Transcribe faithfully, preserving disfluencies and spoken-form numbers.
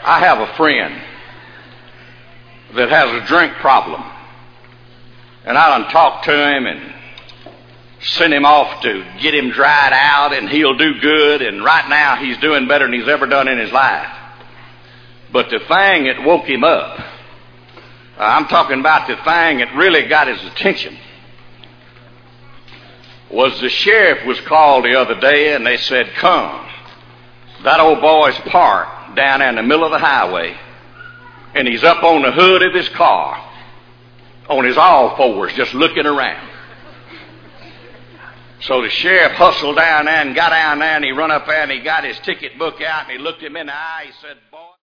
I have a friend that has a drink problem, and I done talked to him and sent him off to get him dried out, and he'll do good, and right now he's doing better than he's ever done in his life. But the thing that woke him up, uh, I'm talking about the thing that really got his attention, was the sheriff was called the other day, and they said, come, that old boy's parked down in the middle of the highway, and he's up on the hood of his car, on his all fours, just looking around. So the sheriff hustled down there and got down there, and he run up there and he got his ticket book out, and he looked him in the eye. He said, boy.